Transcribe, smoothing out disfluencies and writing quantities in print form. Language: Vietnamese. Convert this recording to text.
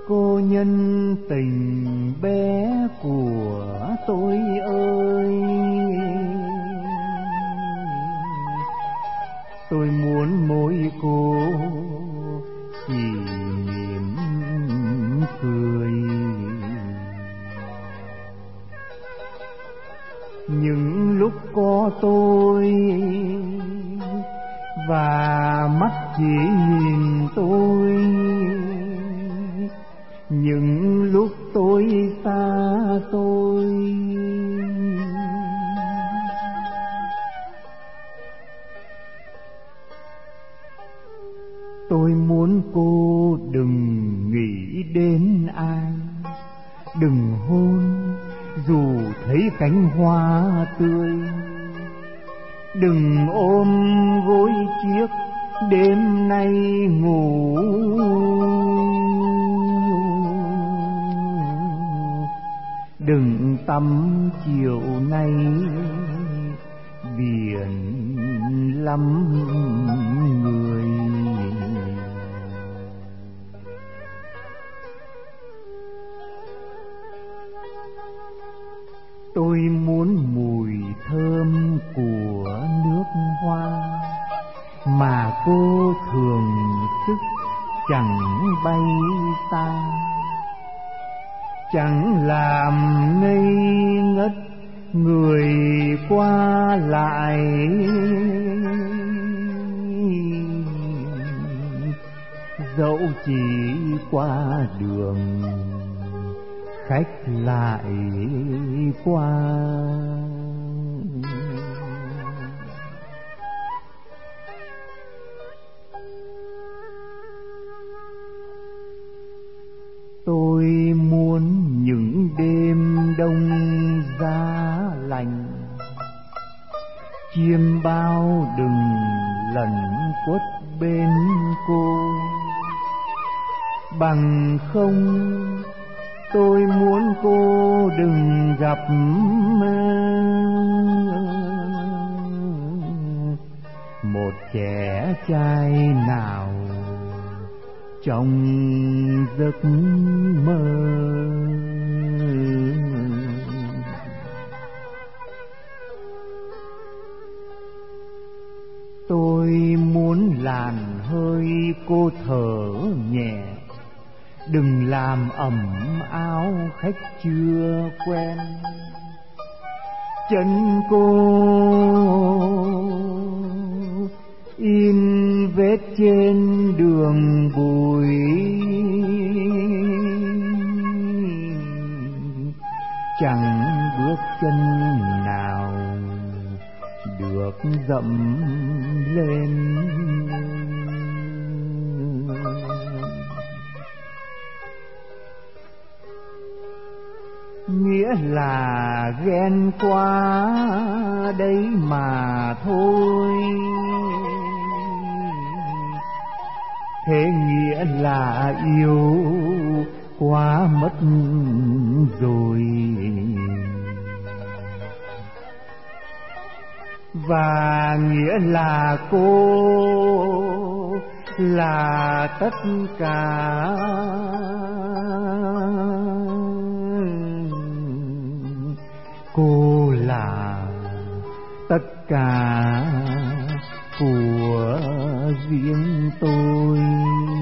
Cô nhân tình bé của tôi ơi, tôi muốn môi cô chỉ mỉm cười. Những lúc có tôi và mắt chỉ nhìn tôi, những lúc tôi xa tôi, tôi muốn cô đừng nghĩ đến ai, đừng hôn dù thấy cánh hoa tươi, đừng ôm gối chiếc đêm nay ngủ, đừng tắm chiều nay biển lắm người. Tôi muốn mùi thơm của nước hoa mà cô thường sức chẳng bay xa, chẳng làm ngây ngất người qua lại, dẫu chỉ qua đường khách lại qua. Tôi muốn những đêm đông giá lạnh, chiêm bao đừng lẩn quất bên cô, bằng không tôi muốn cô đừng gặp một trẻ trai nào trong giấc mơ. Tôi muốn làn hơi cô thở nhẹ, đừng làm ẩm áo khách chưa quen. Chân cô in vết trên đường bụi, chẳng bước chân nào được dẫm lên. Nghĩa là ghen quá đấy mà thôi, thế nghĩa là yêu quá mất rồi. Và nghĩa là cô là tất cả, cô là tất cả của riêng tôi.